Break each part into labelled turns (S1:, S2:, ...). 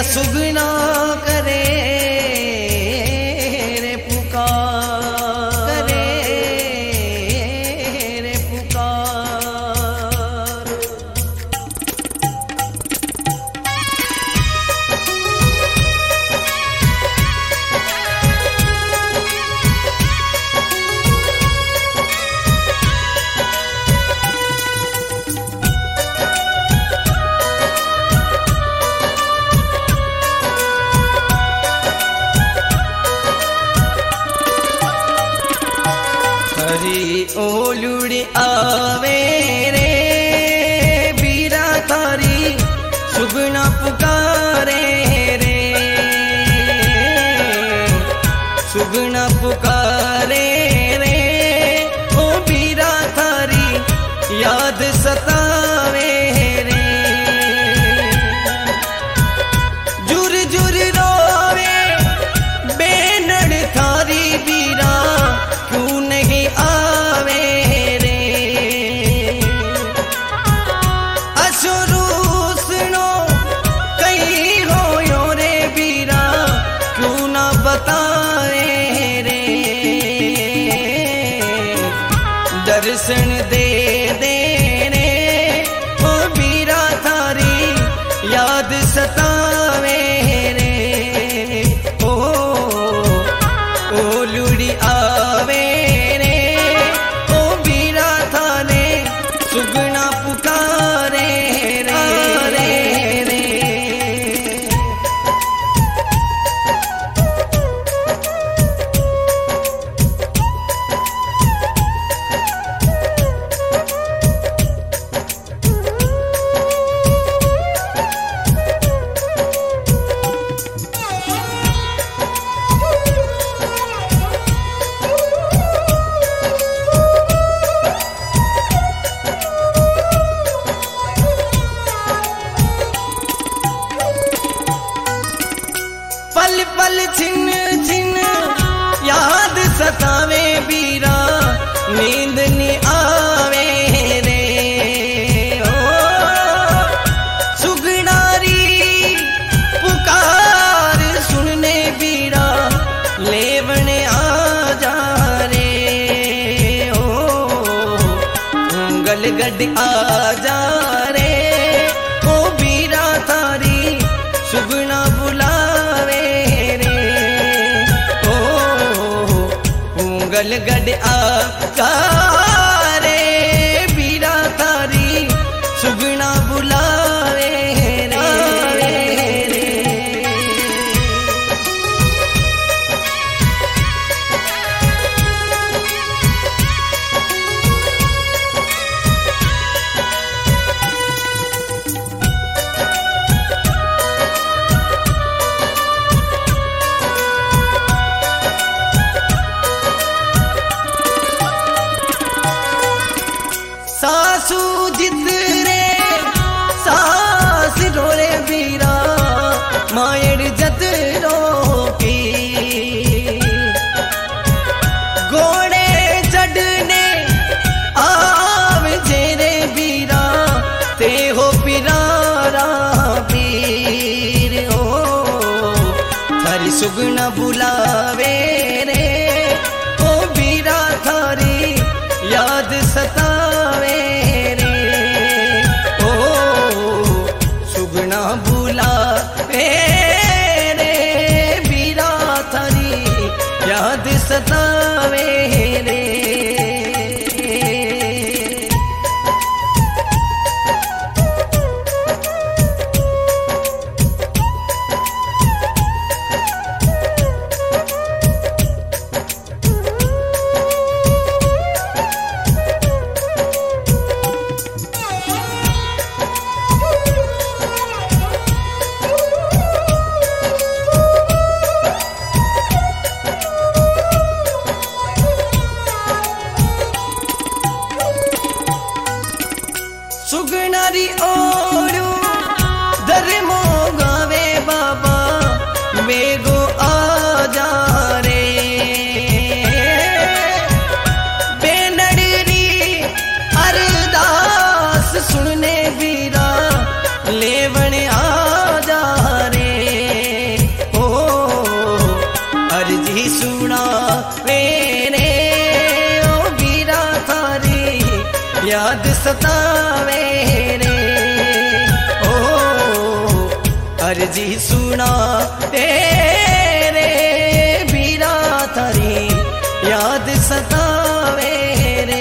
S1: सुगना करे रे पुकार, करे रे पुकार। हरी ओलुड़ आवे रे बीरा थारी सुगना पुकारे रे, सुगना पुकारे रे ओ बीरा थारी याद सतावे रे। जुर जुर रोवे बेनड़ थारी बीरा क्यों नहीं आवे रे। असुरू सुनो कहीं होयो रे बीरा क्यों ना बताए रे। दर्शन दे दे रे ओ बीरा थारी याद सतावे रे। ओ लुड़ी आवे रे ओ बीरा थाने सुगना पुकारे रे, रे, रे। पल पल छिन छिन याद सतावे बीरा नींद नहीं आवे रे। ओ सुगनारी पुकार सुनने बीरा लेवने आ जा रे। ओ गलगड आ जा रे ओ बीरा थारी सुगना बुलावे रे। ओ गलगड आ जा रे बीरा थारी सुगना बुलावे रे, रे, रे। सासू जिद रे सास रोले बीरा मायड़ जत रोकी। घोड़े चढ़ने आव जेरे बीरा ते हो पिरारा पीर। ओ थारी सुगना बुलावे रे ओ बीरा थारी याद सतावे रे। ओ सुगना बुलावे रे बीरा थारी याद सतावे रे। सुगनारी ओरू धर्मो गावे बाबा वेगो आ जा रे। बेनड़ी अरदास सुनने बीरा लेवन आ जा रे। सतावे रे। ओ अर्जी सुना रे बीरा थारी याद सतावे रे।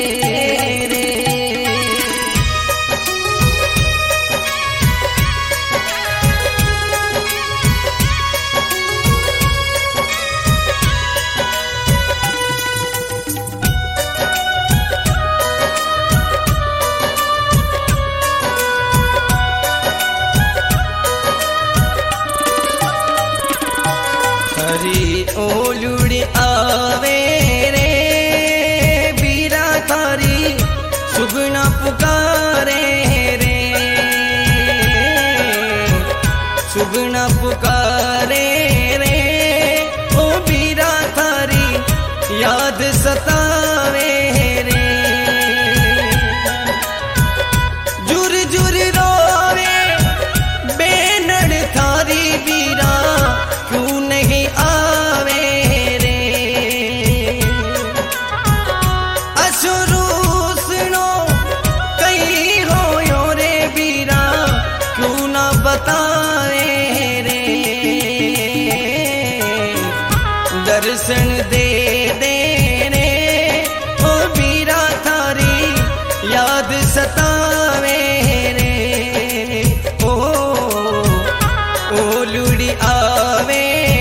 S1: हरी ओलुड़ आवे रे बीरा थारी सुगना पुकारे रे। सुगना पुकारे रे ओ बीरा थारी याद सतावे रे। जुर जुर रोवे बेनड़ थारी बीरा क्यों नहीं आवे रे। अशुरू सुनो कहीं हो रे बीरा क्यों ना बताए रे। दर्शन दे दे रे ओ बीरा थारी याद सतावे रे। ओ लुड़ी आवे